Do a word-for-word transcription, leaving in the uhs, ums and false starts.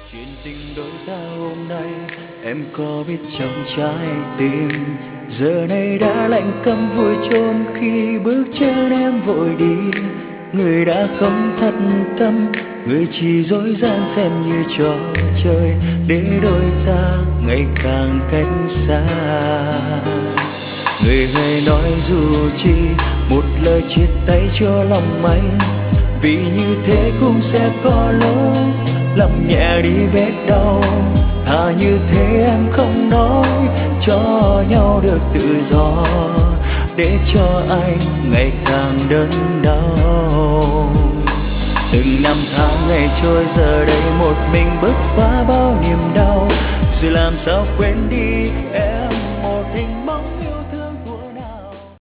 Chuyện tình đôi ta hôm nay em có biết trong trái tim giờ này đã lạnh câm vùi chôn khi bước chân em vội đi. Người đã không thật tâm, người chỉ dối gian xem như trò chơi để đôi ta ngày càng cách xa. Người hay nói dù chi một lời chia tay cho lòng anh, vì như thế cũng sẽ có lúc làm nhẹ đi vết đau. Thà như thế em không nói cho nhau được tự do, để cho anh ngày càng đớn đau. Từng năm tháng ngày trôi giờ đây một mình bước qua bao niềm đau, rồi làm sao quên đi em